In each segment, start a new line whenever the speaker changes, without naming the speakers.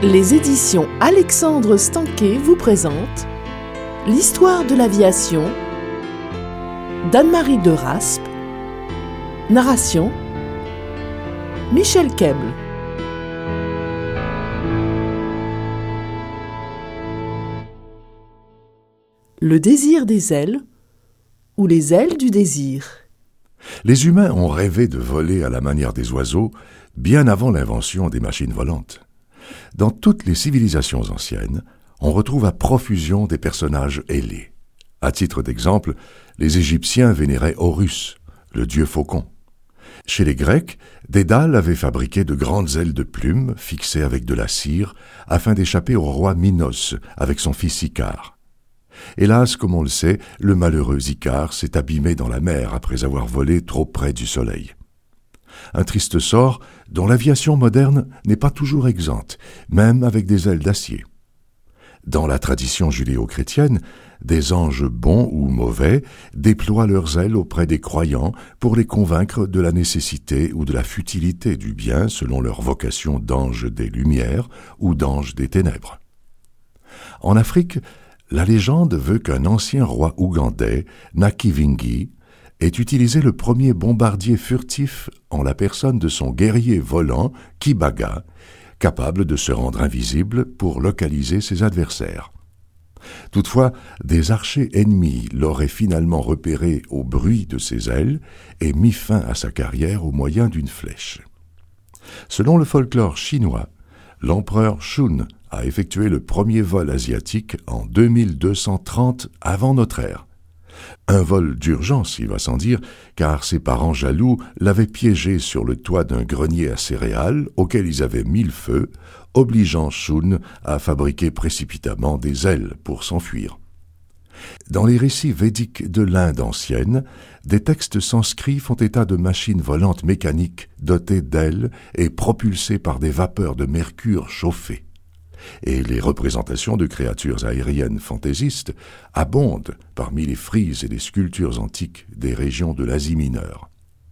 Les éditions Alexandre Stanquet vous présentent l'histoire de l'aviation d'Anne-Marie de Raspe. Narration Michel Keble. Le désir des ailes ou les ailes du désir.
Les humains ont rêvé de voler à la manière des oiseaux bien avant l'invention des machines volantes. Dans toutes les civilisations anciennes, on retrouve à profusion des personnages ailés. À titre d'exemple, les Égyptiens vénéraient Horus, le dieu faucon. Chez les Grecs, Dédale avait fabriqué de grandes ailes de plumes fixées avec de la cire afin d'échapper au roi Minos avec son fils Icare. Hélas, comme on le sait, le malheureux Icare s'est abîmé dans la mer après avoir volé trop près du soleil. Un triste sort dont l'aviation moderne n'est pas toujours exempte, même avec des ailes d'acier. Dans la tradition judéo-chrétienne, des anges bons ou mauvais déploient leurs ailes auprès des croyants pour les convaincre de la nécessité ou de la futilité du bien selon leur vocation d'ange des lumières ou d'ange des ténèbres. En Afrique, la légende veut qu'un ancien roi ougandais, Nakivingi, ait utilisé le premier bombardier furtif en la personne de son guerrier volant, Kibaga, capable de se rendre invisible pour localiser ses adversaires. Toutefois, des archers ennemis l'auraient finalement repéré au bruit de ses ailes et mis fin à sa carrière au moyen d'une flèche. Selon le folklore chinois, l'empereur Shun a effectué le premier vol asiatique en 2230 avant notre ère. Un vol d'urgence, il va sans dire, car ses parents jaloux l'avaient piégé sur le toit d'un grenier à céréales auquel ils avaient mis le feu, obligeant Shun à fabriquer précipitamment des ailes pour s'enfuir. Dans les récits védiques de l'Inde ancienne, des textes sanscrits font état de machines volantes mécaniques dotées d'ailes et propulsées par des vapeurs de mercure chauffées. Et les représentations de créatures aériennes fantaisistes abondent parmi les frises et les sculptures antiques des régions de l'Asie mineure.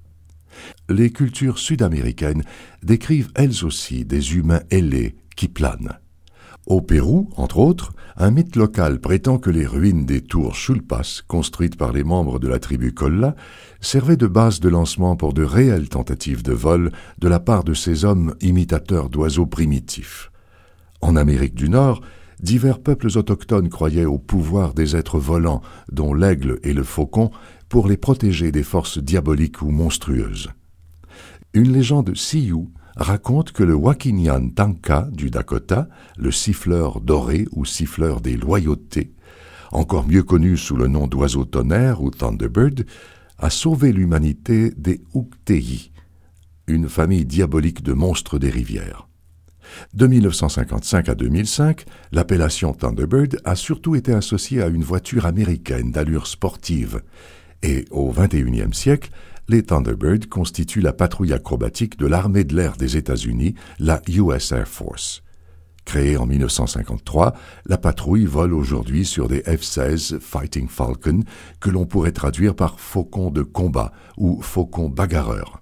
Les cultures sud-américaines décrivent elles aussi des humains ailés qui planent. Au Pérou, entre autres, un mythe local prétend que les ruines des tours Chulpas, construites par les membres de la tribu Colla, servaient de base de lancement pour de réelles tentatives de vol de la part de ces hommes imitateurs d'oiseaux primitifs. En Amérique du Nord, divers peuples autochtones croyaient au pouvoir des êtres volants, dont l'aigle et le faucon, pour les protéger des forces diaboliques ou monstrueuses. Une légende Sioux raconte que le Wakinyan Tanka du Dakota, le siffleur doré ou siffleur des loyautés, encore mieux connu sous le nom d'oiseau tonnerre ou Thunderbird, a sauvé l'humanité des Uktei, une famille diabolique de monstres des rivières. De 1955 à 2005, l'appellation Thunderbird a surtout été associée à une voiture américaine d'allure sportive. Et au XXIe siècle, les Thunderbirds constituent la patrouille acrobatique de l'armée de l'air des États-Unis, la US Air Force. Créée en 1953, la patrouille vole aujourd'hui sur des F-16 Fighting Falcon que l'on pourrait traduire par faucon de combat ou faucon bagarreur.